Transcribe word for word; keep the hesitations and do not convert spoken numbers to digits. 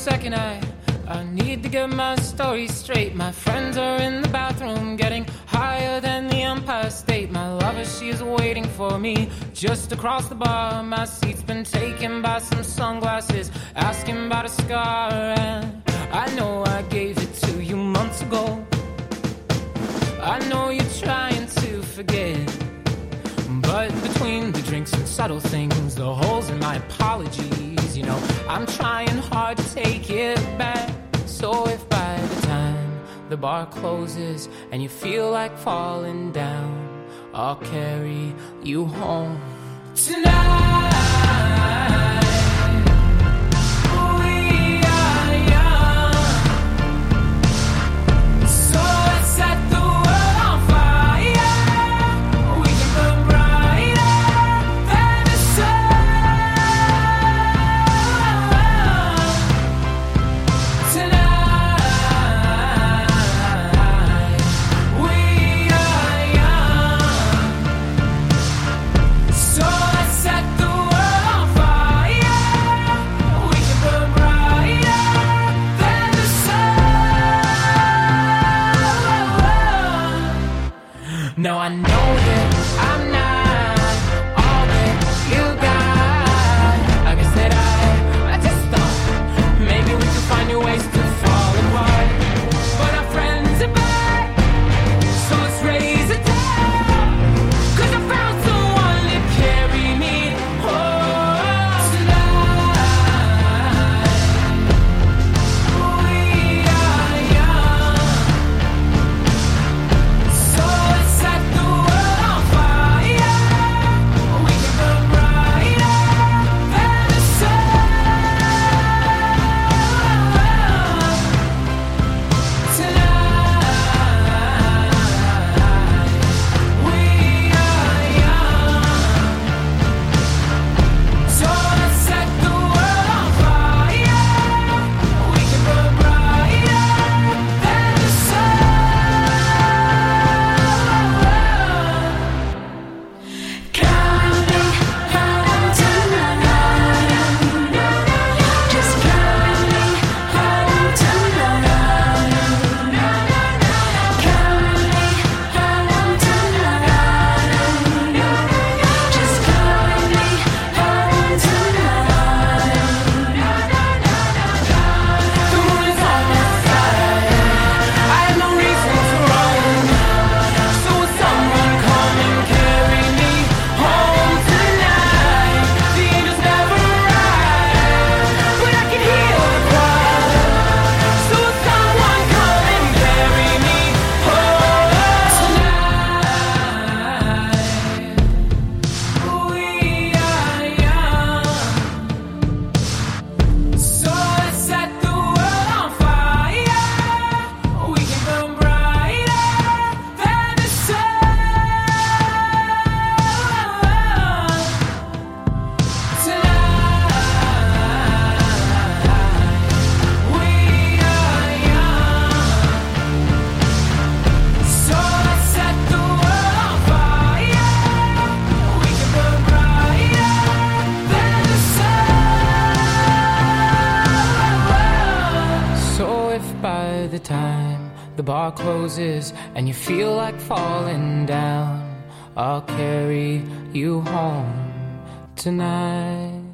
second, I, I need to get my story straight. My friends are in the bathroom getting higher than the Empire State. My lover, she's waiting for me just across the bar. My seat's been taken by some sunglasses, asking about a scar. And I know I gave it to you months ago. I know you're trying to forget, but between the drinks and subtle things, the holes in my apologies, you know, I'm trying hard to take it back. So if by the time the bar closes and you feel like falling down, I'll carry you home tonight. Now I know that I'm not all that you got. I guess that I, I just thought maybe we could find new ways to fall apart. But our friends are back, so let's raise it down. Cause I found someone to carry me home tonight. We are young, so let's set the world on fire. We can burn brighter than the sun tonight. We are young, so let's set the world on fire. We can burn brighter than the sun. Counting on tonight, just counting on tonight, counting on tonight, just counting on tonight. The moon is on my side. I have no reason to run. So will someone come and carry me home tonight? The angels never arrive, but I can hear the choir. So will someone come and carry me home tonight? We are young, so let's set the world on fire. We can burn brighter than the sun tonight. We are young, so let's set the world on fire. We can burn brighter than the sun. So if by the time the bar closes and you feel like falling down, I'll carry you home tonight.